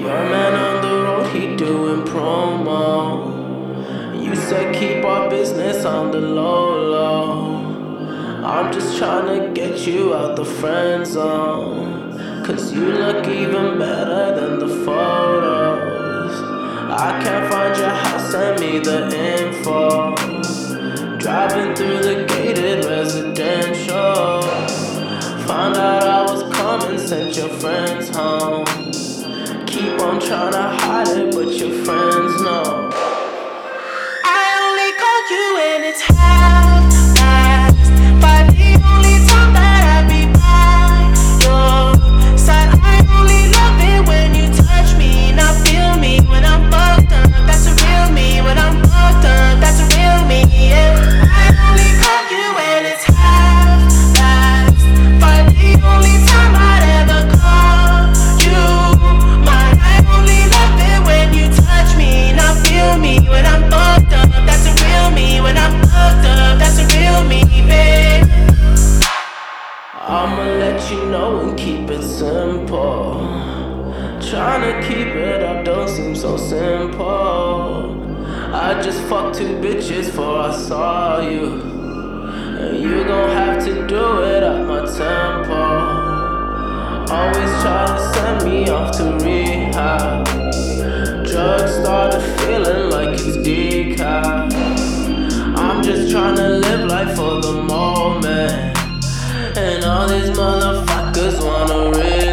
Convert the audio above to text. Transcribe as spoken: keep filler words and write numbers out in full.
Your man on the road, he doing promo. You said keep our business on the low low. I'm just tryna get you out the friend zone, cause you look even better than the photos. I can't find your house, send me the info. Driving through the gated residential, found out I was coming, sent your friends home. Keep on tryna hide it, but your friends know. I only call you when it's half-past five. The only time that I be by your side. I only love it when you touch me, not feel me when I'm fucked up. That's a real me. When I'm fucked up, that's a real me, yeah. I only call you when it's half-past five. The only time I'd ever call you mine. I only love it when you touch me, not feel me when I'm fucked up. That's a real me. When I'm fucked up, that's a real me, babe. I'ma let you know and keep it simple. Tryna keep it up don't seem so simple. I just fucked two bitches before I saw you, and you gon' have to do it at my tempo. Always try to send me off to rehab. Drugs started feeling like it's decaf. I'm just tryna live life for the moment, and all these motherfuckers wanna risk